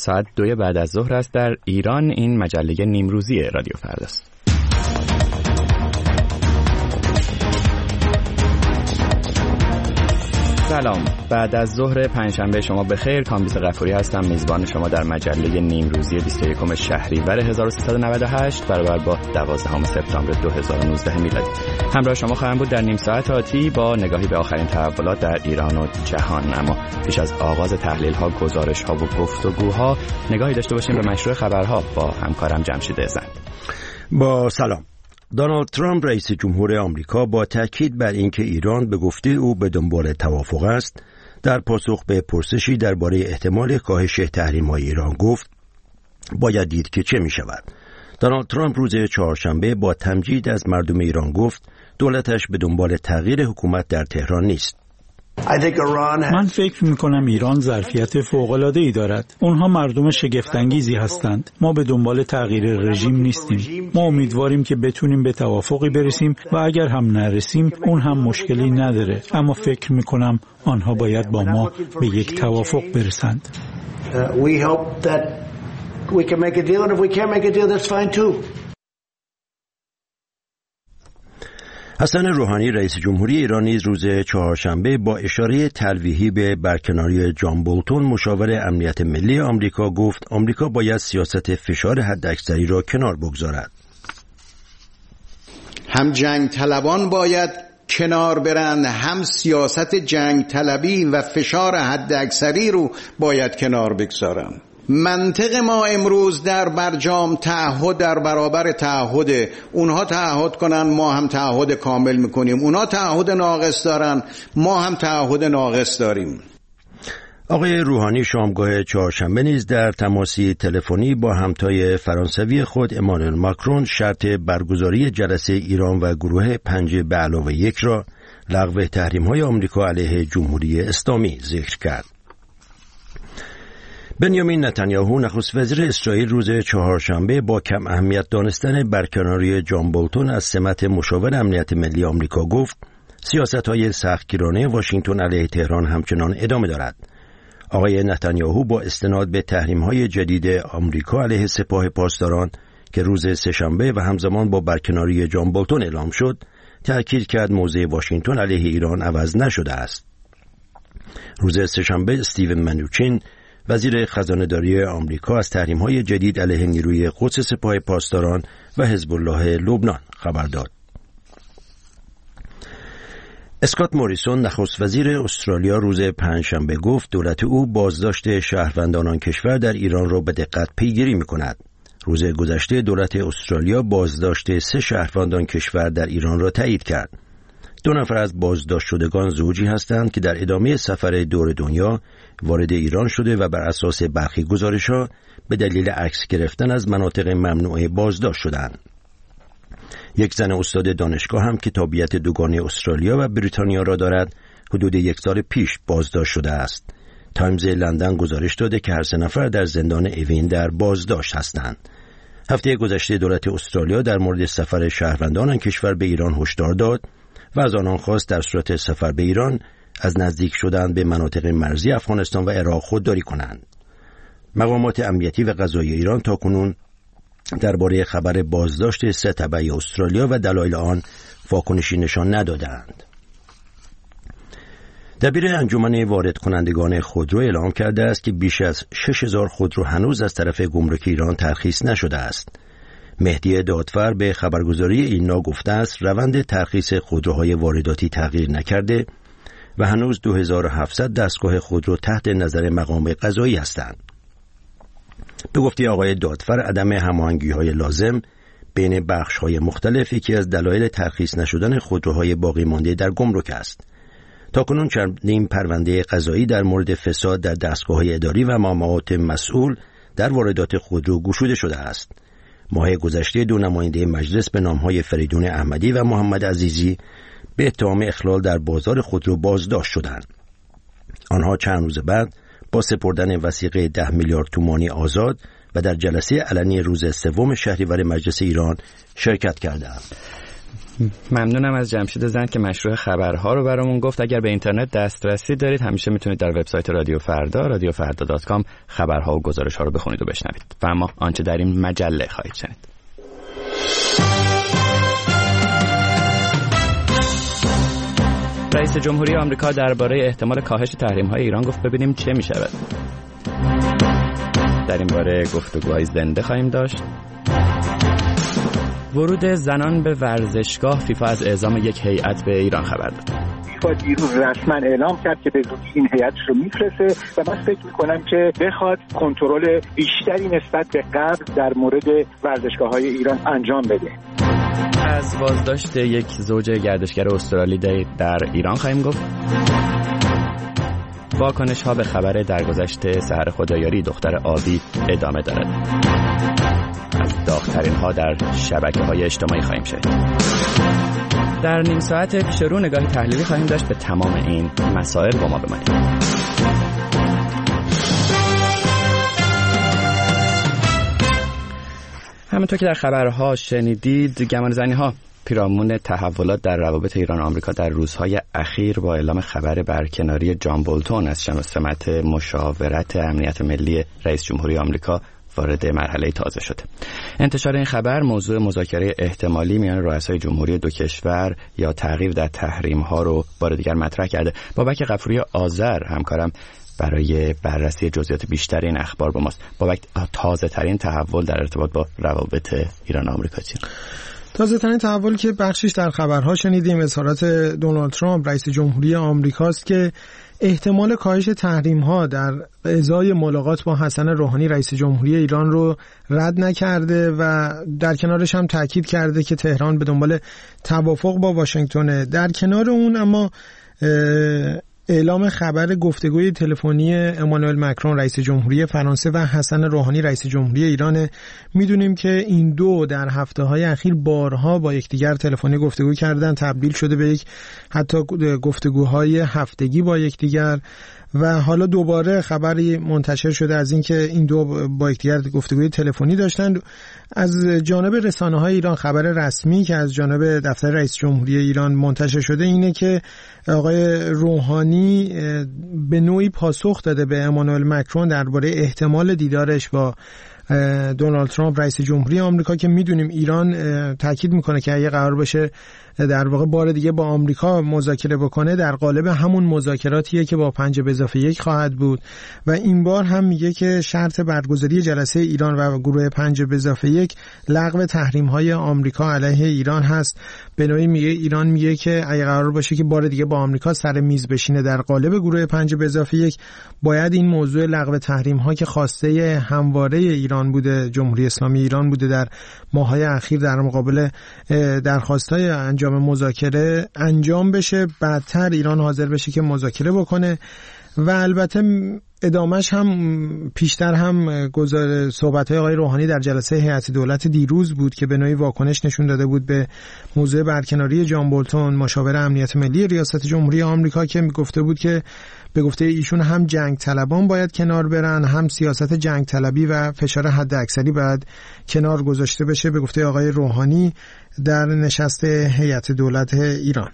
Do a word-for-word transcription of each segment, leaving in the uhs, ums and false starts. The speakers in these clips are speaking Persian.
ساعت دوی بعد از ظهر است در ایران. این مجله نیمروزی رادیو فرداست. سلام، بعد از ظهر پنجشنبه شما بخیر. کامبیز غفوری هستم، میزبان شما در مجله نیمروزی بیست و یکم شهریور هزار و سیصد و نود و هشت برابر با دوازدهم سپتامبر دو هزار و نوزده میلادی. همراه شما خواهم بود در نیم ساعت آتی با نگاهی به آخرین تحولات در ایران و جهان. اما پیش از آغاز تحلیل‌ها، گزارش‌ها و گفتگوها، نگاهی داشته باشیم به مشروع خبرها با همکارم جمشید زند. با سلام. دونالد ترامپ رئیس جمهور آمریکا با تاکید بر اینکه ایران به گفته او به دنبال توافق است، در پاسخ به پرسشی درباره احتمال کاهش تحریم‌های ایران گفت باید دید که چه می‌شود. دونالد ترامپ روز چهارشنبه با تمجید از مردم ایران گفت دولتش به دنبال تغییر حکومت در تهران نیست. من فکر میکنم ایران ظرفیت فوق‌العاده‌ای دارد. اونها مردم شگفت‌انگیزی هستند. ما به دنبال تغییر رژیم نیستیم. ما امیدواریم که بتونیم به توافقی برسیم و اگر هم نرسیم اون هم مشکلی نداره. اما فکر میکنم آنها باید با ما به یک توافق برسند. حسن روحانی رئیس جمهوری ایران نیز روز چهارشنبه با اشاره تلویحی به برکناری جان بولتون مشاور امنیت ملی آمریکا گفت آمریکا باید سیاست فشار حداکثری را کنار بگذارد. هم جنگ طلبان باید کنار برند، هم سیاست جنگ طلبی و فشار حداکثری رو باید کنار بگذارند. منطق ما امروز در برجام تعهد در برابر تعهد. اونها تعهد کنن، ما هم تعهد کامل میکنیم. اونها تعهد ناقص دارن، ما هم تعهد ناقص داریم. آقای روحانی شامگاه چهارشنبه نیز در تماسی تلفنی با همتای فرانسوی خود امانوئل ماکرون شرط برگزاری جلسه ایران و گروه پنج به علاوه یک را لغو تحریم‌های آمریکا علیه جمهوری اسلامی ذکر کرد. بنیامین نتانیاهو نخست وزیر اسرائیل روز چهارشنبه با کم اهمیت دانستن برکناری جان بولتون از سمت مشاور امنیت ملی آمریکا گفت سیاست‌های سختگیرانه واشنگتن علیه تهران همچنان ادامه دارد. آقای نتانیاهو با استناد به تحریم‌های جدید آمریکا علیه سپاه پاسداران که روز سه‌شنبه و همزمان با برکناری جان بولتون اعلام شد، تأکید کرد موضع واشنگتن علیه ایران عوض نشده است. روز سه‌شنبه استیون منوچین وزیر خزانه‌داری آمریکا از تحریم‌های جدید علیه نیروی قدس سپاه پاسداران و حزب الله لبنان خبر داد. اسکات موریسون نخست وزیر استرالیا روز پنجشنبه گفت دولت او بازداشت شهروندان آن کشور در ایران را به دقت پیگیری می‌کند. روز گذشته دولت استرالیا بازداشت سه شهروند آن کشور در ایران را تایید کرد. دو نفر از بازداشت شدگان زوجی هستند که در ادامه سفر دور دنیا وارد ایران شده و بر اساس برخی گزارش‌ها به دلیل عکس گرفتن از مناطق ممنوعه بازداشت شدند. یک زن استاد دانشگاه هم که تابعیت دوگانه استرالیا و بریتانیا را دارد حدود یک سال پیش بازداشت شده است. تایمز لندن گزارش داده که هر سه نفر در زندان اوین در بازداشت هستند. هفته گذشته دولت استرالیا در مورد سفر شهروندان آن کشور به ایران هشدار داد و از آنان خواست در صورت سفر به ایران از نزدیک شدن به مناطق مرزی افغانستان و عراق خودداری کنند. مقامات امنیتی و قضایی ایران تاکنون درباره خبر بازداشت سه تبع استرالیا و دلایل آن واکنشی نشان ندادند. دبیر انجمن وارد کنندگان خودرو اعلام کرده است که بیش از شش هزار خودرو هنوز از طرف گمرک ایران ترخیص نشده است. مهدی دادفر به خبرگزاری اینا گفته است روند ترخیص خودروهای وارداتی تغییر نکرده و هنوز دو هزار و هفتصد دستگاه خودرو تحت نظر مقام قضایی هستند. به گفته آقای دادفر عدم هماهنگی‌های لازم بین بخش‌های مختلف یکی از دلایل ترخیص نشدن خودروهای باقی مانده در گمرک است. تاکنون چندین پرونده قضایی در مورد فساد در دستگاه‌های اداری و مقامات مسئول در واردات خودرو گشوده شده است. ماه گذشته دو نماینده مجلس به نام‌های فریدون احمدی و محمد عزیزی به اتهام اخلال در بازار خودرو بازداشت شدند. آنها چند روز بعد با سپردن وثیقه ده میلیارد تومانی آزاد و در جلسه علنی روز سوم شهریور مجلس ایران شرکت کردند. ممنونم از جمشید زند که مشروع خبرها رو برامون گفت. اگر به اینترنت دسترسی دارید همیشه میتونید در وبسایت رادیو فردا رادیو فردا دات کام خبرها و گزارش‌ها رو بخونید و بشنوید و اما آنچه در این مجله خواهید شنید. رئیس جمهوری آمریکا درباره احتمال کاهش تحریم‌های ایران گفت ببینیم چه می‌شود. در این باره گفتگوهای زنده خواهیم داشت. ورود زنان به ورزشگاه، فیفا از اعزام یک هیئت به ایران خبر داد. فیفا دیروز رسما اعلام کرد که به زودی این هیئتش رو میفرسته و من فکر می‌کنم که بخواد کنترل بیشتری نسبت به قبل در مورد ورزشگاه‌های ایران انجام بده. از بازداشت یک زوج گردشگر استرالی در ایران خواهیم گفت. واکنش ها به خبر درگذشت سحر خدایاری دختر آبی ادامه دارد. از داغ‌ترین ها در شبکه های اجتماعی خواهیم شنید. در نیم ساعت پیش رو نگاهی تحلیلی خواهیم داشت به تمام این مسائل. با ما بمانید. همونطور که در خبرها شنیدید، گمانه‌زنی‌ها پیرامون تحولات در روابط ایران و آمریکا در روزهای اخیر با اعلام خبر برکناری جان بولتون از سمت مشاورت امنیت ملی رئیس جمهوری آمریکا وارد مرحله تازه شده. انتشار این خبر موضوع مذاکره احتمالی میان رؤسای جمهوری دو کشور یا تغییر در تحریم‌ها رو بار دیگر مطرح کرده. بابک غفوری آذر همکارم برای بررسی جزئیات بیشتر این اخبار با ماست. بابک، تازه ترین تحول در ارتباط با روابط ایران و آمریکا چیه؟ تازه ترین تحول که بخشش در خبرها شنیدیم اظهارات دونالد ترامپ رئیس جمهوری آمریکاست که احتمال کاهش تحریم‌ها در ازای ملاقات با حسن روحانی رئیس جمهوری ایران رو رد نکرده و در کنارش هم تاکید کرده که تهران به دنبال توافق با واشنگتن. در کنار اون اما اعلام خبر گفتگوی تلفنی امانوئل مکرون رئیس جمهوری فرانسه و حسن روحانی رئیس جمهوری ایران. میدونیم که این دو در هفته‌های اخیر بارها با یکدیگر تلفنی گفتگو کردن، تبدیل شده به یک حتی گفتگوهای هفتگی با یکدیگر و حالا دوباره خبری منتشر شده از اینکه این دو با یکدیگر گفتگوی تلفنی داشتن. از جانب رسانه‌های ایران خبر رسمی که از جانب دفتر رئیس جمهوری ایران منتشر شده اینه که آقای روحانی به نوعی پاسخ داده به امانوئل مکرون درباره احتمال دیدارش با دونالد ترامپ رئیس جمهوری آمریکا که میدونیم ایران تاکید میکنه که اگه قرار بشه در واقع بار دیگه با آمریکا مذاکره بکنه در قالب همون مذاکراتیه که با پنج به اضافه یک خواهد بود و این بار هم میگه که شرط برگزاری جلسه ایران و گروه پنج به اضافه یک لغو تحریم‌های آمریکا علیه ایران هست. به نوعی میگه ایران میگه که اگه قرار باشه که بار دیگه با آمریکا سر میز بشینه در قالب گروه پنج به اضافه یک باید این موضوع لغو تحریم‌ها که خواسته همواره ایران بوده، جمهوری اسلامی ایران بوده در ماه‌های اخیر در مقابل درخواست‌های انجام مذاکره انجام بشه، بعدتر ایران حاضر بشه که مذاکره بکنه و البته ادامش هم پیشتر هم گزار صحبت‌های آقای روحانی در جلسه هیئت دولت دیروز بود که به نوعی واکنش نشون داده بود به موضوع برکناری جان بولتون مشاور امنیت ملی ریاست جمهوری آمریکا که میگفته بود که به گفته ایشون هم جنگ طلبان باید کنار برن، هم سیاست جنگ طلبی و فشار حد اکثری باید کنار گذاشته بشه به گفته آقای روحانی در نشست هیئت دولت ایران.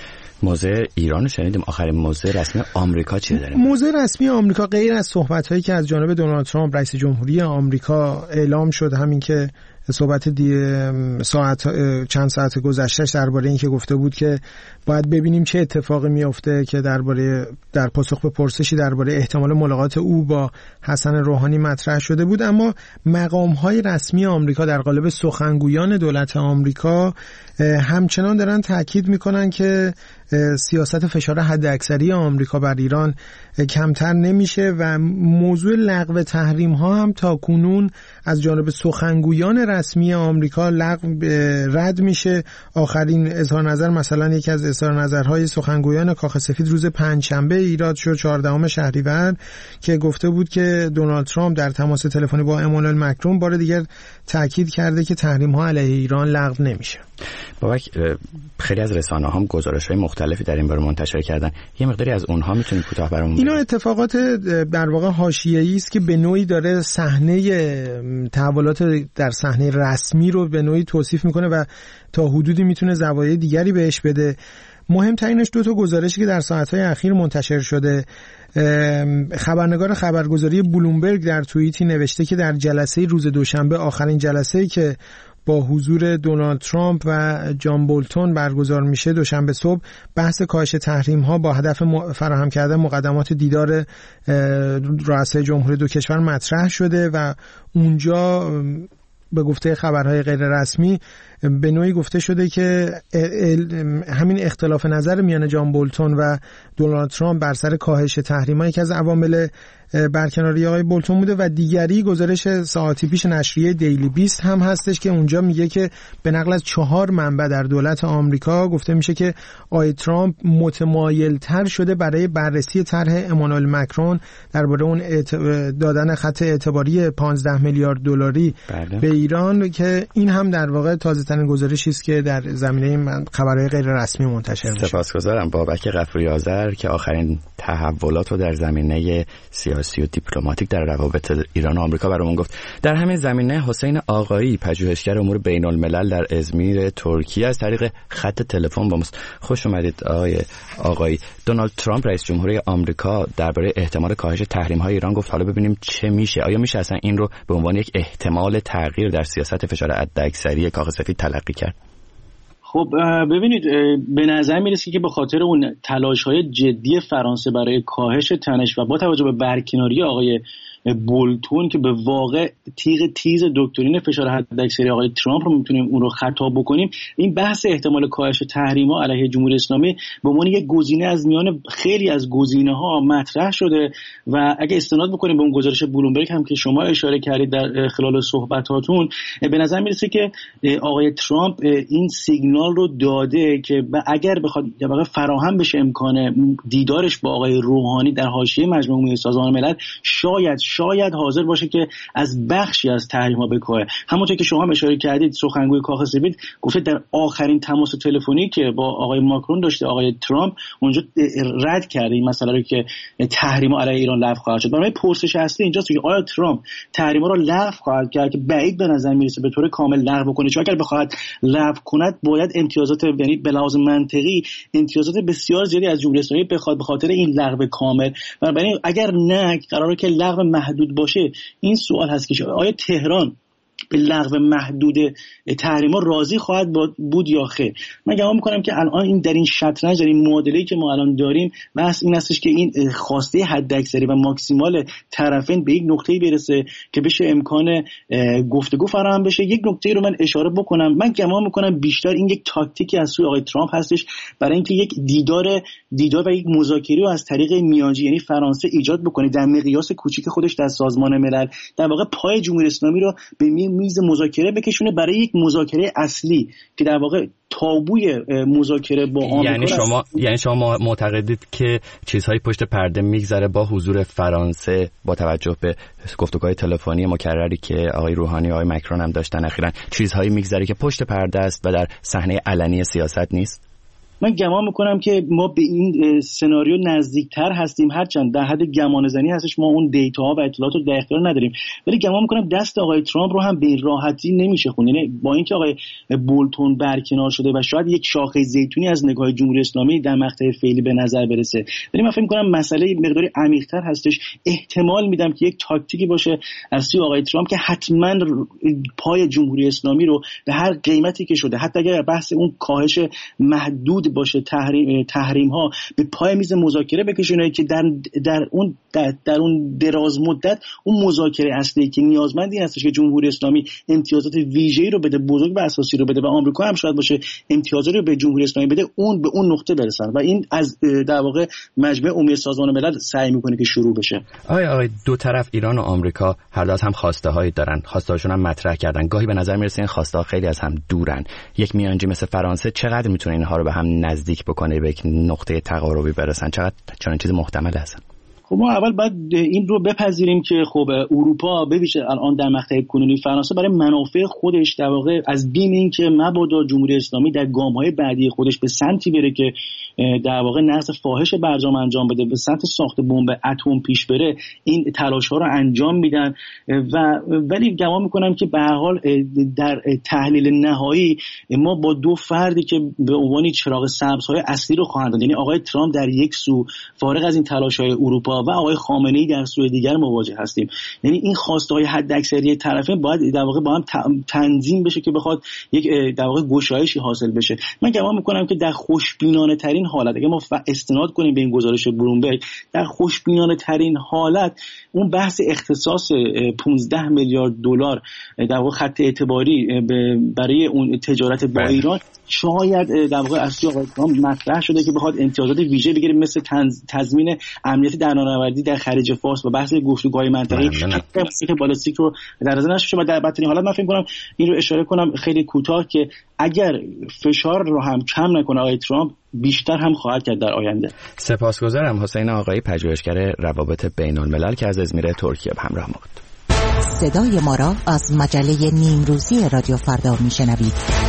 موضع ایران رو شنیدیم، آخرین موضع رسمی آمریکا چیه داریم؟ موضع رسمی آمریکا غیر از صحبت‌هایی که از جانب دونالد ترامپ رئیس جمهوری آمریکا اعلام شد، همین که صحبت دی ساعت چند ساعت گذشتهش درباره این که گفته بود که باید ببینیم چه اتفاقی میفته که درباره در پاسخ به پرسشی درباره احتمال ملاقات او با حسن روحانی مطرح شده بود، اما مقام‌های رسمی آمریکا در قالب سخنگویان دولت آمریکا همچنان دارن تاکید میکنن که سیاست فشار حداکثری آمریکا بر ایران کمتر نمیشه و موضوع لغو تحریم ها هم تا کنون از جانب سخنگویان رسمی آمریکا لغو رد میشه. آخرین اظهار نظر مثلا یکی از اظهار نظرهای سخنگویان کاخ سفید روز پنجشنبه ایراد شد چهاردهم شهریور که گفته بود که دونالد ترامپ در تماس تلفنی با امانوئل مکرون بار دیگر تاکید کرده که تحریم ها علیه ایران لغو نمیشه. بابک، خیلی از رسانه‌ها هم گزارش‌های مختلفی در این باره منتشر کردن، یه مقداری از اونها میتونید کوتاه برامون اینا اتفاقات در واقع حاشیه‌ای است که به نوعی داره صحنه تحولات در صحنه رسمی رو به نوعی توصیف میکنه و تا حدودی میتونه زوایای دیگری بهش بده. مهمترینش دو تا گزارشی که در ساعت‌های اخیر منتشر شده. خبرنگار خبرگزاری بلومبرگ در توییتی نوشته که در جلسه روز دوشنبه، آخرین جلسه‌ای که با حضور دونالد ترامپ و جان بولتون برگزار میشه دوشنبه صبح، بحث کاهش تحریم‌ها با هدف فراهم کردن مقدمات دیدار رؤسای جمهور دو کشور مطرح شده و اونجا به گفته خبرهای غیر رسمی به نوعی گفته شده که همین اختلاف نظر میان جان بولتون و دونالد ترامپ بر سر کاهش تحریم‌ها یکی از عوامل برکناری آقای بولتون بوده و دیگری گزارش ساعتی پیش نشریه دیلی بیست هم هستش که اونجا میگه که به نقل از چهار منبع در دولت آمریکا گفته میشه که آقای ترامپ متمایل‌تر شده برای بررسی طرح امانوئل مکرون درباره اون دادن خط اعتباری پانزده میلیارد دلاری به ایران، که این هم در واقع تازه ترین گزارشی است که در زمینه خبرهای غیر رسمی منتشر میشه. سپاسگزارم بابک غفوری آذر که آخرین تحولات رو در زمینه سیاسی و دیپلماتیک در روابط ایران و آمریکا برامون گفت. در همین زمینه حسین آقایی، پژوهشگر امور بین الملل در ازمیر ترکیه، از طریق خط تلفن با ماست. خوش اومدید آقای آقایی. دونالد ترامپ رئیس جمهوری آمریکا درباره احتمال کاهش تحریم‌های ایران گفت. حالا ببینیم چه میشه. آیا میشه اصلا این رو به عنوان یک احتمال تغییر در سیاست فشار حداکثری کاخ سفید تلقی کرد؟ خب ببینید، به نظر میرسه که به خاطر اون تلاش‌های جدی فرانسه برای کاهش تنش و با توجه به برکناری آقای بولتون که به واقع تیغ تیز دکترین فشار حداکثری آقای ترامپ رو میتونیم اون رو خطاب بکنیم، این بحث احتمال کاهش تحریم‌ها علیه جمهوری اسلامی به عنوان یک گزینه از میان خیلی از گزینه‌ها مطرح شده و اگه استناد بکنیم به اون گزارش بلومبرگ هم که شما اشاره کردید در خلال صحبتاتون، به نظر میرسه که آقای ترامپ این سیگنال رو داده که اگر بخواد فراهم بشه امکان دیدارش با آقای روحانی در حاشیه مجمع عمومی سازمان ملل، شاید شاید حاضر باشه که از بخشی از تحریم‌ها بکاهه. همونطور که شما هم اشاره کردید، سخنگوی کاخ سفید گفته در آخرین تماس تلفنی که با آقای ماکرون داشته، آقای ترامپ اونجا رد کرده این مسئله رو که تحریم‌ها علیه ایران لغو خواهد شد. برای پرسش اصلی اینجاست که آیا ترامپ تحریم‌ها رو لغو خواهد کرد که بعید به نظر میرسه به طور کامل لغو کنه، چون اگر بخواهد لغو کند باید امتیازات، یعنی به لحاظ منطقی امتیازات بسیار زیادی از جمهوری اسلامی بخواد به خاطر این لغو کامل. بنابراین اگر نه قراره که لغو محدود باشه، این سوال هست که آیا تهران به لغو محدود تحریم‌ها راضی خواهد بود یا خیر. من گمان می‌کنم که الان این در این شطرنج، در این معادله‌ای که ما الان داریم، بحث این هستش که این خواسته حداکثری و ماکسیمال طرفین به یک نقطه‌ای برسه که بشه امکان گفتگو فراهم بشه. یک نکته رو من اشاره بکنم، من گمان می‌کنم بیشتر این یک تاکتیکی از سوی آقای ترامپ هستش برای اینکه یک دیدار دیدار و یک مذاکره رو از طریق میانجی، یعنی فرانسه، ایجاد بکنه در مقیاس کوچیک خودش در سازمان ملل، در واقع پای جمهوری اسلامی رو به میز مذاکره بکشونه برای یک مذاکره اصلی که در واقع تابوی مذاکره با آمریکا. یعنی شما است. یعنی شما معتقدید که چیزهای پشت پرده میگذره با حضور فرانسه، با توجه به گفتگوهای تلفنی مکرری که آقای روحانی و آقای مکرون هم داشتن اخیراً، چیزهایی میگذره که پشت پرده است و در صحنه علنی سیاست نیست؟ من گمان میکنم که ما به این سناریو نزدیکتر هستیم، هرچند در حد گمان زنی هستش، ما اون دیتاها و اطلاعات رو در اختیار نداریم، ولی گمان میکنم دست آقای ترامپ رو هم به این راحتی نمیشه خوند. یعنی با اینکه آقای بولتون برکنار شده و شاید یک شاخه زیتونی از نگاه جمهوری اسلامی در مقطع فعلی به نظر برسه، ولی من فکر میکنم مسئله مقداری عمیق‌تر هستش. احتمال میدم که یک تاکتیکی باشه از سوی آقای ترامپ که حتما پای جمهوری اسلامی رو به هر قیمتی که شده، حتی اگر بحث اون کاهش محدود باشه تحریم تحریم ها، به پای میز مذاکره بکشونه که در در اون در, در اون دراز مدت اون مذاکره اصلی که نیازمند این هستش که جمهوری اسلامی امتیازات ویژه‌ای رو بده، بزرگ و اساسی رو بده، و آمریکا هم شاید باشه امتیازاتی رو به جمهوری اسلامی بده، اون به اون نقطه برسن و این از در واقع مجمع عمومی سازمان ملل سعی میکنه که شروع بشه. آقای آقای دو طرف ایران و آمریکا هر دو از هم خواسته هایی دارن، خواسته هاشون هم مطرح کردن. گاهی به نظر میرسه این خواسته ها خیلی از هم دورن. یک میانجی مثل فرانسه چقدر میتونه اینها رو به هم نزدیک بکنه، به یک نقطه تقاربی برسن؟ چقدر چنین چیز محتمل هستن؟ خب ما اول باید این رو بپذیریم که خب اروپا به ویژه الان در مقطع کنونی فرانسه برای منافع خودش در واقع از بیم این که مبادا جمهوری اسلامی در گام‌های بعدی خودش به سمتی بره که در واقع نقض فاحش برجام انجام بده، به سمت ساخت بمب اتم پیش بره، این تلاش‌ها رو انجام میدن و ولی گمان میکنم که به هر حال در تحلیل نهایی ما با دو فردی که به عنوان چراغ سبزهای اصلی رو خواهند داد، یعنی آقای ترامپ در یک سو فارغ از این تلاش‌های اروپا و آقای خامنه‌ای در سوی دیگر مواجه هستیم. یعنی این خواسته‌های حداکثری طرفین باید در واقع با هم تنظیم بشه که بخواد یک در واقع گشایشی حاصل بشه. من گمان میکنم که در خوشبینانه ترین حالت، اگه ما استناد کنیم به این گزارش بلومبرگ، در خوشبینانه ترین حالت اون بحث اختصاص پانزده میلیارد دلار در واقع خط اعتباری برای اون تجارت با ایران شاید در واقع اصلی آقای ترامپ مطرح شده که بخواد امتیازات ویژه بگیره، مثل تضمین امنیت در نانآوردی در خلیج فارس و بحث گفتگوهای منطقه‌ای که بالستیک رو در نظر نشه. و در بدترین حالت من فکر کنم این رو اشاره کنم خیلی کوتاه که اگر فشار رو هم کم نکنه آقای ترامپ، بیشتر هم خواهد کرد در آینده. سپاسگزارم. حسین آقایی، پژوهشگر روابط بین‌الملل که از ازمیر ترکیه همراه ما بود. صدای ما را از مجله نیمروزی رادیو فردا میشنوید.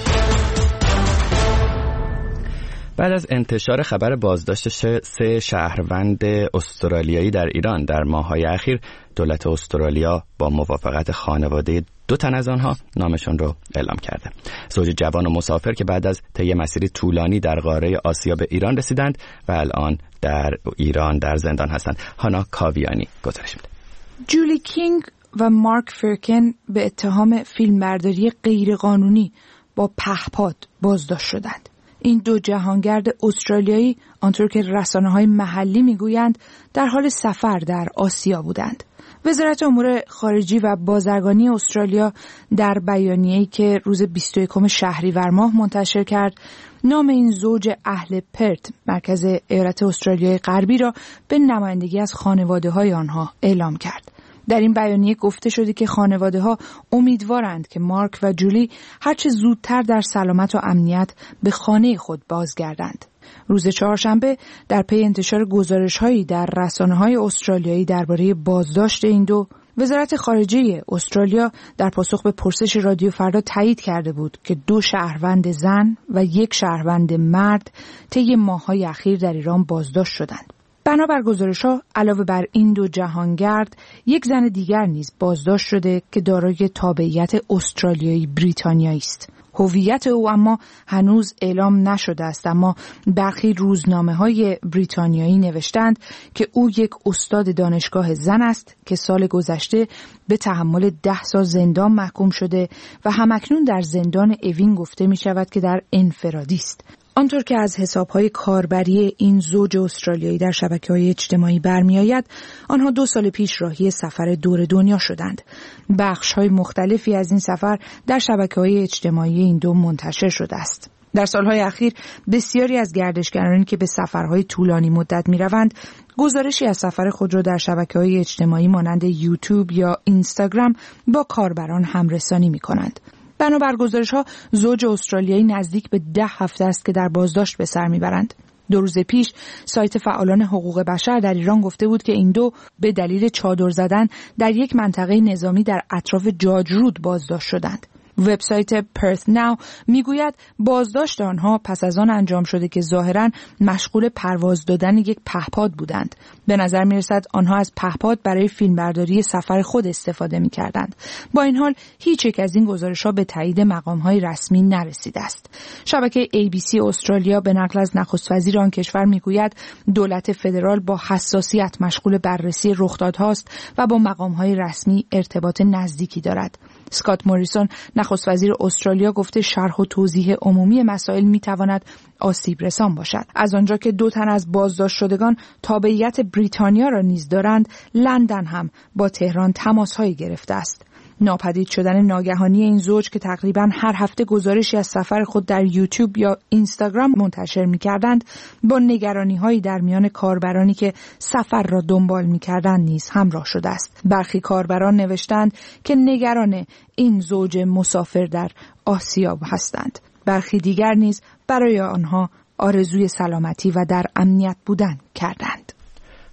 بعد از انتشار خبر بازداشت سه شهروند استرالیایی در ایران در ماه‌های اخیر، دولت استرالیا با موافقت خانواده دو تن از آنها نامشون رو اعلام کرده. زوج جوان و مسافر که بعد از طی مسیری طولانی در قاره آسیا به ایران رسیدند و الان در ایران در زندان هستند. هانا کاویانی گزارش میده. جولی کینگ و مارک فرکن به اتهام فیلمبرداری غیرقانونی با پهپاد بازداشت شدند. این دو جهانگرد استرالیایی آنطور که رسانه‌های محلی میگویند در حال سفر در آسیا بودند. وزارت امور خارجه و بازرگانی استرالیا در بیانیه‌ای که روز بیست و یکم شهریور ماه منتشر کرد، نام این زوج اهل پرت، مرکز ایالت استرالیای غربی را به نمایندگی از خانواده‌های آنها اعلام کرد. در این بیانیه گفته شده که خانواده‌ها امیدوارند که مارک و جولی هرچه زودتر در سلامت و امنیت به خانه خود بازگردند. روز چهارشنبه در پی انتشار گزارش‌هایی در رسانه‌های استرالیایی درباره بازداشت این دو، وزارت خارجه استرالیا در پاسخ به پرسش رادیو فردا تایید کرده بود که دو شهروند زن و یک شهروند مرد طی ماه‌های اخیر در ایران بازداشت شدند. بنابر گزارش‌ها علاوه بر این دو جهانگرد، یک زن دیگر نیز بازداشت شده که دارای تابعیت استرالیایی بریتانیایی است. هویت او اما هنوز اعلام نشده است، اما برخی روزنامه‌های بریتانیایی نوشتند که او یک استاد دانشگاه زن است که سال گذشته به تحمل ده سال زندان محکوم شده و همکنون در زندان اوین گفته می شود که در انفرادی است. آنطور که از حساب‌های کاربری این زوج استرالیایی در شبکه‌های اجتماعی برمی‌آید، آنها دو سال پیش راهی سفر دور دنیا شدند. بخش‌های مختلفی از این سفر در شبکه‌های اجتماعی این دو منتشر شده است. در سالهای اخیر بسیاری از گردشگرانی که به سفرهای طولانی مدت می‌روند، گزارشی از سفر خود را در شبکه‌های اجتماعی مانند یوتیوب یا اینستاگرام با کاربران همرسانی می‌کنند. بنابر گزارش‌ها زوج استرالیایی نزدیک به ده هفته است که در بازداشت به سر میبرند. دو روز پیش سایت فعالان حقوق بشر در ایران گفته بود که این دو به دلیل چادر زدن در یک منطقه نظامی در اطراف جاج رود بازداشت شدند. وبسایت پرث ناو میگوید بازداشت آنها پس از آن انجام شده که ظاهراً مشغول پرواز دادن یک پهپاد بودند. به نظر میرسد آنها از پهپاد برای فیلمبرداری سفر خود استفاده میکردند. با این حال هیچ یک از این گزارش‌ها به تایید مقام‌های رسمی نرسیده است. شبکه ای بی سی استرالیا به نقل از نخست وزیر آن کشور میگوید دولت فدرال با حساسیت مشغول بررسی رخدادهاست و با مقام‌های رسمی ارتباط نزدیکی دارد. اسکات موریسون نخست وزیر استرالیا گفته شرح و توضیح عمومی مسائل میتواند آسیب رسان باشد. از آنجا که دو تن از بازداشت شدگان تابعیت بریتانیا را نیز دارند، لندن هم با تهران تماس‌هایی گرفته است. ناپدید شدن ناگهانی این زوج که تقریباً هر هفته گزارشی از سفر خود در یوتیوب یا اینستاگرام منتشر می‌کردند، با نگرانی‌هایی در میان کاربرانی که سفر را دنبال می‌کردند نیز همراه شده است. برخی کاربران نوشتند که نگران این زوج مسافر در آسیا هستند. برخی دیگر نیز برای آنها آرزوی سلامتی و در امنیت بودن کردند.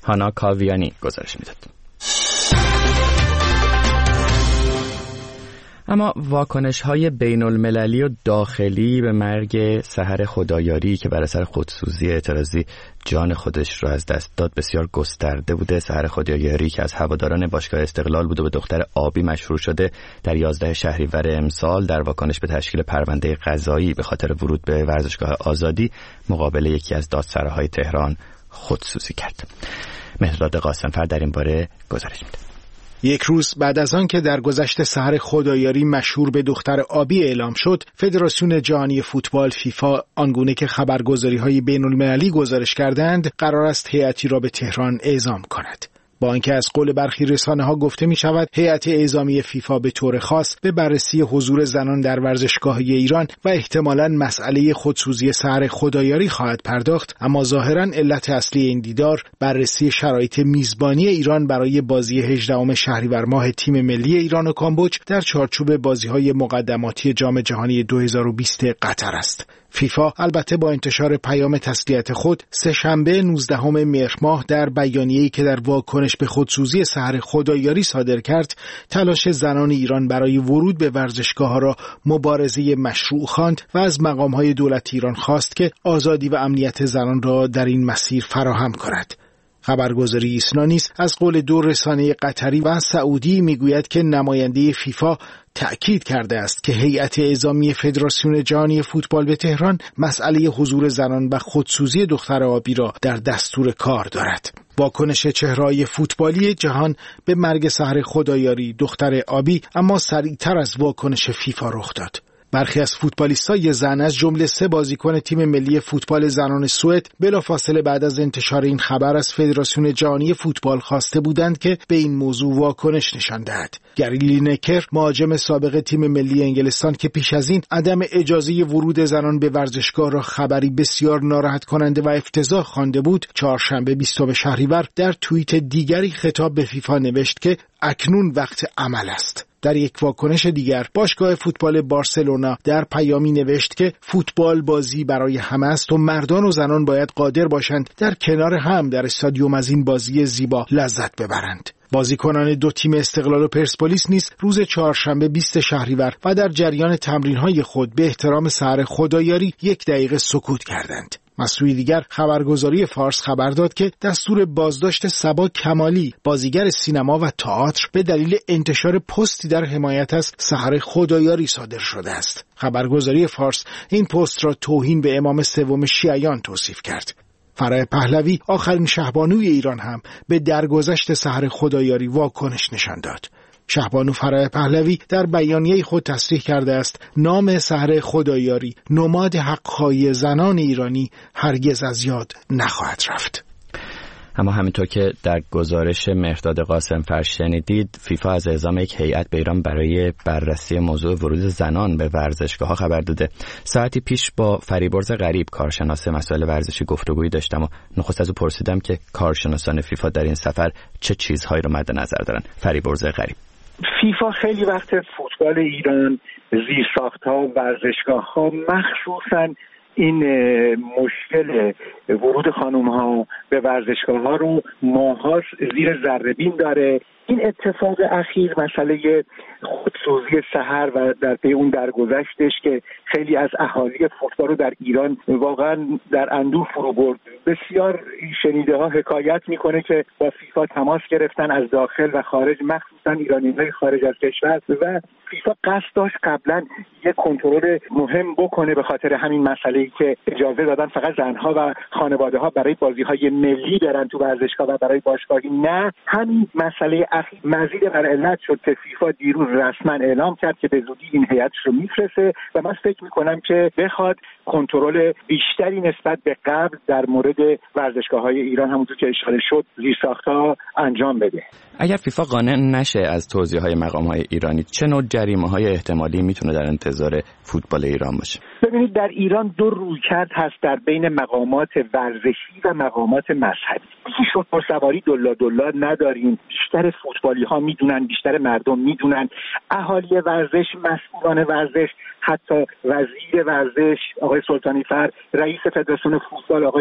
هانا کاویانی گزارش میداد. اما واکنش‌های بین‌المللی و داخلی به مرگ سحر خدایاری که بر اثر خودسوزی اعتراضی جان خودش را از دست داد بسیار گسترده بوده. سحر خدایاری که از هواداران باشگاه استقلال بود و به دختر آبی مشهور شده، در یازده شهریور امسال در واکنش به تشکیل پرونده قضایی به خاطر ورود به ورزشگاه آزادی مقابل یکی از دادسراهای تهران خودسوزی کرد. مهرداد قاسمفر در این باره گزارش می‌دهد. یک روز بعد از آن که در گذشت سحر خدایاری مشهور به دختر آبی اعلام شد، فدراسیون جهانی فوتبال فیفا آنگونه که خبرگزاری‌های بین‌المللی گزارش کردند، قرار است هیئتی را به تهران اعزام کند. با اینکه از قول برخی رسانه‌ها گفته می شود هیئت اعزامی فیفا به طور خاص به بررسی حضور زنان در ورزشگاه‌های ایران و احتمالاً مسئله خودسوزی سحر خدایاری خواهد پرداخت، اما ظاهراً علت اصلی این دیدار بررسی شرایط میزبانی ایران برای بازی هجدهم شهریور ماه تیم ملی ایران و کامبوج در چارچوب بازی‌های مقدماتی جام جهانی دو هزار و بیست قطر است. فیفا البته با انتشار پیام تسلیت خود سه‌شنبه نوزدهم مهر ماه در بیانیه‌ای که در واکنش به خودسوزی سحر خدایاری صادر کرد، تلاش زنان ایران برای ورود به ورزشگاه‌ها را مبارزه مشروع خواند و از مقام‌های دولتی ایران خواست که آزادی و امنیت زنان را در این مسیر فراهم کند. خبرگزاری ایسنا نیز از قول دو رسانه قطری و سعودی میگوید که نماینده فیفا تأکید کرده است که هیئت اعزامی فدراسیون جهانی فوتبال به تهران مسئله حضور زنان و خودسوزی دختر آبی را در دستور کار دارد. واکنش چهره‌های فوتبالی جهان به مرگ سحر خدایاری دختر آبی اما سریعتر از واکنش فیفا رخ داد. برخی از فوتبالیستای زن از جمله سه بازیکن تیم ملی فوتبال زنان سوئد بلافاصله بعد از انتشار این خبر از فدراسیون جهانی فوتبال خواسته بودند که به این موضوع واکنش نشان دهد. گری لینکر، مهاجم سابق تیم ملی انگلستان که پیش از این عدم اجازه ورود زنان به ورزشگاه را خبری بسیار ناراحت کننده و افتضاح خوانده بود، چهارشنبه بیستم شهریور در توییت دیگری خطاب به فیفا نوشت که اکنون وقت عمل است. در یک واکنش دیگر، باشگاه فوتبال بارسلونا در پیامی نوشت که فوتبال بازی برای همه است و مردان و زنان باید قادر باشند در کنار هم در استادیوم از این بازی زیبا لذت ببرند. بازیکنان دو تیم استقلال و پرسپولیس نیز روز چهارشنبه بیست شهریور و در جریان تمرین‌های خود به احترام سحر خدایاری یک دقیقه سکوت کردند. مسئول دیگر خبرگزاری فارس خبر داد که دستور بازداشت صبا کمالی، بازیگر سینما و تئاتر، به دلیل انتشار پستی در حمایت از سحر خدایاری صادر شده است. خبرگزاری فارس این پست را توهین به امام سوم شیعیان توصیف کرد. فرح پهلوی، آخرین شهبانوی ایران، هم به درگذشت سحر خدایاری واکنش نشان داد. شهبانو فرح پهلوی در بیانیه خود تصریح کرده است نام سحر خدایاری، نماد حق‌خواهی زنان ایرانی، هرگز از یاد نخواهد رفت. اما همینطور که در گزارش مهرداد قاسمفر شنیدید، فیفا از اعزام یک هیئت به ایران برای بررسی موضوع ورود زنان به ورزشگاه‌ها خبر داده. ساعتی پیش با فریبرز غریب، کارشناس مسائل ورزشی، گفتگویی داشتم و نخست از او پرسیدم که کارشناسان فیفا در این سفر چه چیزهایی را مد نظر دارن. فریبرز غریب: فیفا خیلی وقت فوتبال ایران، زیرساخت‌ها، ورزشگاه‌ها، مخصوصاً این مشکل ورود خانم‌ها به ورزشگاه‌ها رو ماه‌ها زیر ذره‌بین داره. این اتفاق اخیر، مسئله خودسوزی سحر و در پی اون درگذشتش که خیلی از اهالی فوتبال رو در ایران واقعا در اندوه فرو برد، بسیار شنیده ها حکایت میکنه که با فیفا تماس گرفتن از داخل و خارج، مخصوصا ایرانی‌های خارج از کشور، و فیفا قصد داشت قبلا یک کنترل مهم بکنه به خاطر همین مسئله‌ای که اجازه دادن فقط زنها و خانواده‌ها برای بازی‌های ملی برن تو ورزشگاه و برای باشگاهی نه. همین مسئله اخیر مزید بر علت شد که فیفا دیروز رسما اعلام کرد که به زودی این هیئتش رو میفرسته و من فکر می‌کنم که بخواد کنترل بیشتری نسبت به قبل در مورد ورزشگاه‌های ایران، همونطور که اشاره شد، زیرساخت‌ها انجام بده. اگر فیفا قانع نشه از توضیح‌های مقام‌های ایرانی، چه نوع جریمه‌های احتمالی میتونه در انتظار فوتبال ایران باشه؟ ببینید، در ایران دو رویکرد هست در بین مقامات ورزشی و مقامات مذهبی. یکی شترسواری دلا دلا نداریم. بیشتر فوتبالی‌ها میدونن، بیشتر مردم میدونن، اهالی ورزش، مسئولان ورزش، حتی وزیر ورزش آقای سلطانی فر، رئیس فدراسیون فوتبال آقای تاج،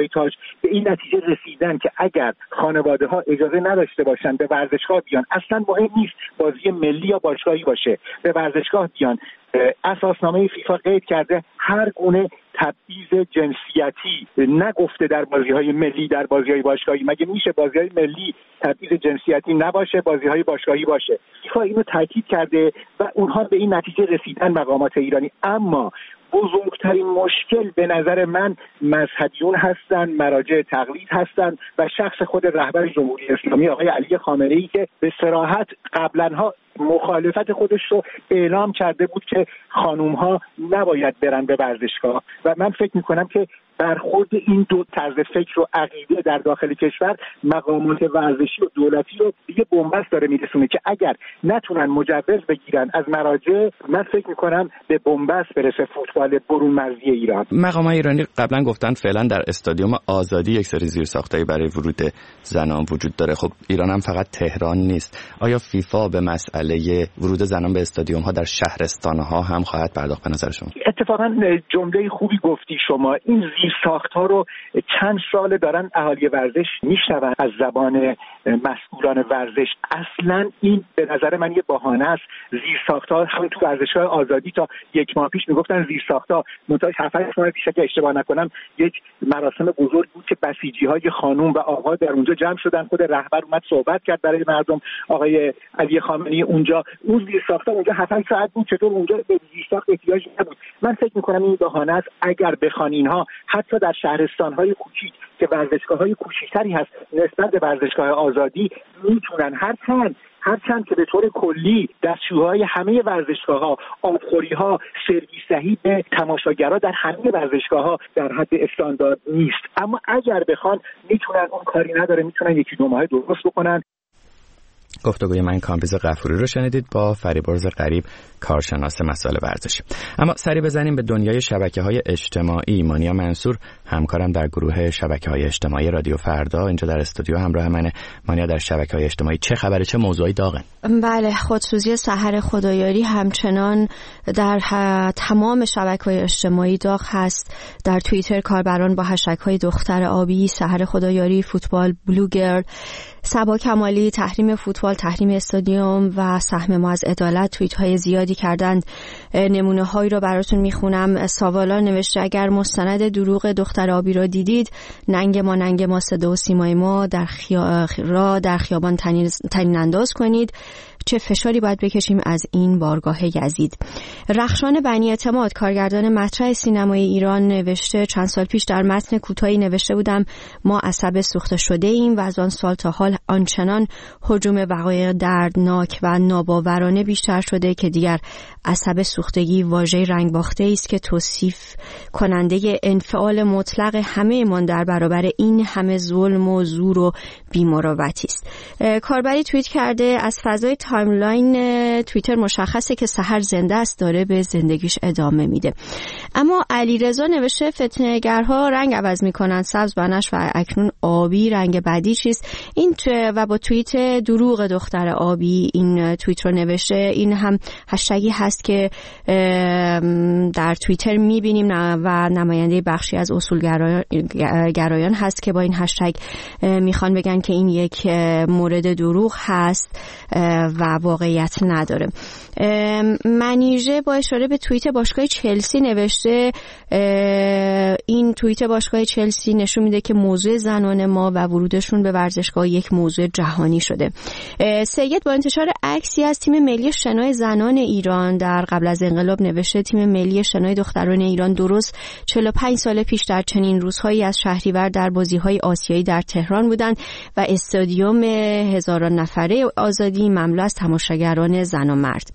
به این نتیجه رسیدن که اگر خانواده ها اجازه نداشته باشن به ورزشگاه بیان، اصلا مهم نیست بازی ملی یا باشگاهی باشه، به ورزشگاه بیان، اساسنامه فیفا قید کرده هر گونه تبعیض جنسیتی نگفته در بازی‌های ملی، در بازی‌های باشگاهی. مگه میشه بازی‌های ملی تبعیض جنسیتی نباشه، بازی‌های باشگاهی باشه؟ فیفا اینو تاکید کرده و اونها به این نتیجه رسیدن مقامات ایرانی. اما بزرگترین مشکل به نظر من مذهبیون هستن، مراجع تقلید هستن و شخص خود رهبر جمهوری اسلامی آقای علی خامنه‌ای که به صراحت قبلنها مخالفت خودش رو اعلام کرده بود که خانوم‌ها نباید برن به ورزشگاه و من فکر می‌کنم که برخورد این دو طرز فکر و عقیده در داخل کشور مقامات ورزشی و دولتی رو دیگه بنبست داره میرسونه که اگر نتونن مجوز بگیرن از مراجع، من فکر میکنم به بنبست برسه فوتبال برون مرزی ایران. مقامات ایرانی قبلا گفتن فعلا در استادیوم آزادی یک سری زیرساختایی برای ورود زنان وجود داره. خب ایران هم فقط تهران نیست. آیا فیفا به مسئله ورود زنان به استادیوم ها در شهرستان ها هم خواهد پرداخت به نظر شما؟ اتفاقا جمله خوبی گفتی شما. این زیرساخت‌ها رو چند سال دارن اهالی ورزش میشنون از زبان مسئولان ورزش. اصلا این به نظر من یه بهانه است. زیرساخت‌ها همین تو ورزشگاه آزادی تا یک ماه پیش میگفتن زیرساخت‌ها، منتها هفت ماه پیش اگه اشتباه نکنم یک مراسم بزرگ بود که بسیجی‌های خانم و آقا در اونجا جمع شدن، خود رهبر اومد صحبت کرد برای مردم، آقای علی خامنه‌ای اونجا. اون زیرساخت‌ها اونجا هفت ساعت بود، چطور اونجا به زیرساخت احتیاج نبود؟ من فکر می‌کنم این بهانه است. اگر بخوان اینها حتی در شهرستان‌های کوچیک که ورزشگاه‌های کوچیک‌تری هست نسبت به ورزشگاه آزادی میتونن هرچند هرچند که به طور کلی دستشوی‌های همه ورزشگاه‌ها، آبخوری‌ها، سرویس‌دهی به تماشاگرها در همه ورزشگاه‌ها در حد استاندارد نیست، اما اگر بخوان میتونن، اون کاری نداره، میتونن یکی دو ماه درست بکنن. گفتگوی من کامبیز غفوری رو شنیدید با فریبرز غریب، کارشناس مسائل ورزشی. اما سری بزنیم به دنیای شبکه‌های اجتماعی. مانیا منصور همکارم در گروه شبکه‌های اجتماعی رادیو فردا اینجا در استودیو همراه منه. مانیا، در شبکه‌های اجتماعی چه خبره؟ چه موضوعی داغه؟ بله، خودسوزی سحر خدایاری همچنان در تمام شبکه‌های اجتماعی داغ هست. در توییتر کاربران با هشتگ‌های دختر آبی، سحر خدایاری، فوتبال، بلوگرل، صبا کمالی، تحریم فوتبال، تحریم استادیوم و سهم ما از عدالت توییت های زیادی کردند. نمونه هایی رو براتون میخونم. ساوالا نوشته اگر مستند دروغ دختر آبی را دیدید، ننگ ما ننگ ما، صدا و سیمای ما در خیا... را در خیابان تنین... تنین انداز کنید. چه فشاری باید بکشیم از این بارگاه یزید. رخشان بنی اعتماد، کارگردان مطرح سینمای ایران، نوشته چند سال پیش در متن کوتاهی نوشته بودم ما عصب سوخته شده ایم و از آن سال تا حال آنچنان هجوم وقایع دردناک و ناباورانه بیشتر شده که دیگر عصب سوختگی واژه رنگ باخته است که توصیف کننده انفعال مطلق همه من در برابر این همه ظلم و زور و بی‌مروتی است. کاربری توییت کرده از فضای تایملاین توییتر مشخصه که سحر زنده است، داره به زندگیش ادامه میده. اما علیرضا نوشته فتنه‌گرها رنگ عوض میکنن، سبز بنفش و اکنون آبی رنگ بعدی چیست؟ این و با توییت دروغ دختر آبی این توییت رو نوشته. این هم هشتگی هست که در توییتر میبینیم و نماینده بخشی از اصولگرایان هست که با این هشتگ میخوان بگن که این یک مورد دروغ هست و واقعیت نداره. منیژه با اشاره به توییت باشگاه چلسی نوشته این توییت باشگاه چلسی نشون میده که موضوع زنان ما و ورودشون به ورزشگاه یک موضوع جهانی شده. سید با انتشار عکسی از تیم ملی شنای زنان ایران در قبل از انقلاب نوشته تیم ملی شنای دختران ایران درست چهل و پنج سال پیش در چنین روزهایی از شهریور در بازی‌های آسیایی در تهران بودند و استادیوم هزاران نفره آزادی مملو از تماشاگران زن و مرد.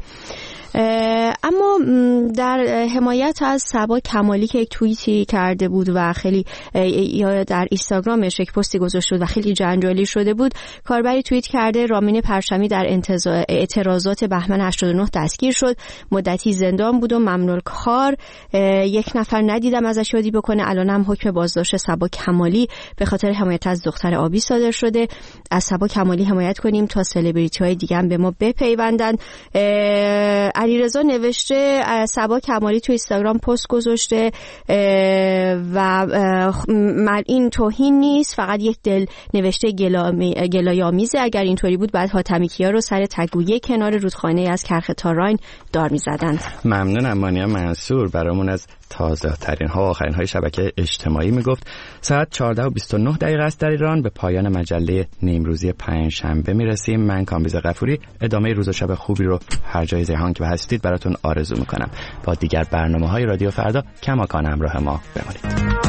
اما در حمایت از صبا کمالی که یک توییتی کرده بود و خیلی یا در اینستاگرامش یک پستی گذاشته بود و خیلی جنجالی شده بود، کاربری توییت کرده رامین پرچمی در اعتراضات بهمن هشتاد و نه دستگیر شد، مدتی زندان بود و ممنوع کار، یک نفر ندیدم ازش یادی بکنه. الان هم حکم بازداشت صبا کمالی به خاطر حمایت از دختر آبی صادر شده. از صبا کمالی حمایت کنیم تا سلبریتی های دیگه هم به ما بپیوندن. علیرضا نوشته صبا کمالی تو اینستاگرام پست گذاشته و این توهین نیست، فقط یک دل نوشته گلایه‌آمیزه. اگر اینطوری بود بعد حاتمی کیا رو سر تگویه کنار رودخانه از کرخ تاراین دار می‌زدند. ممنونم مانیا منصور برامون از تازه ترین ها و آخرین های شبکه اجتماعی میگفت. ساعت چهارده و بیست و نه دقیقه است در ایران. به پایان مجله نیمروزی پنجشنبه میرسیم. من کامبیز غفوری ادامه روز و شب خوبی رو هر جای جهان که هستید براتون آرزو میکنم. با دیگر برنامه های رادیو فردا کماکان همراه ما بمانید.